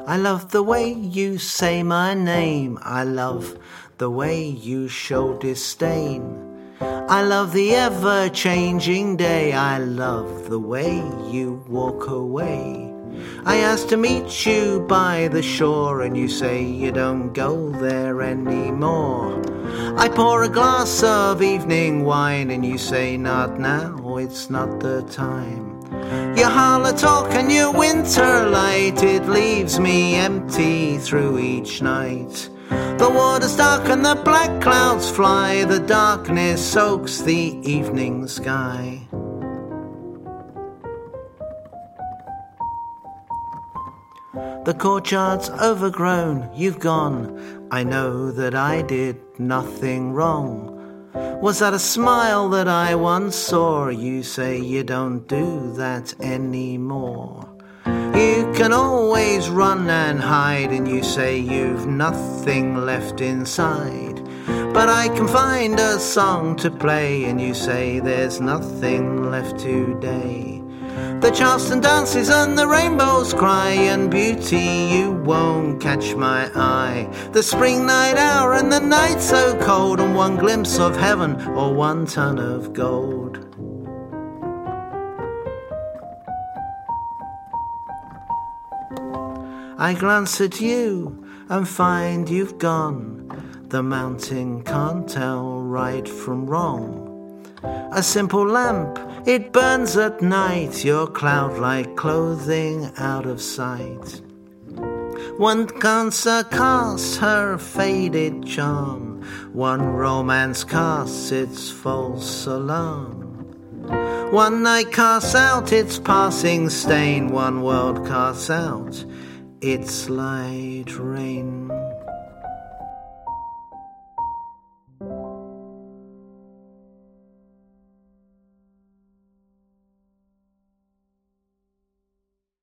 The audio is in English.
I love the way you say my name. I love the way you show disdain. I love the ever-changing day. I love the way you walk away. I asked to meet you by the shore, and you say you don't go there anymore. I pour a glass of evening wine, and you say not now, it's not the time. Your holler talk and your winter light, it leaves me empty through each night. The water's dark and the black clouds fly. The darkness soaks the evening sky. The courtyard's overgrown, you've gone. I know that I did nothing wrong. Was that a smile that I once saw? You say you don't do that anymore. You can always run and hide, and you say you've nothing left inside. But I can find a song to play, and you say there's nothing left today. The Charleston dances and the rainbows cry, and beauty, you won't catch my eye. The spring night hour and the night so cold, and one glimpse of heaven or 1 ton of gold. I glance at you and find you've gone. The mountain can't tell right from wrong. A simple lamp, it burns at night, your cloud-like clothing out of sight. One cancer casts her faded charm, one romance casts its false alarm. One night casts out its passing stain, one world casts out its light rain.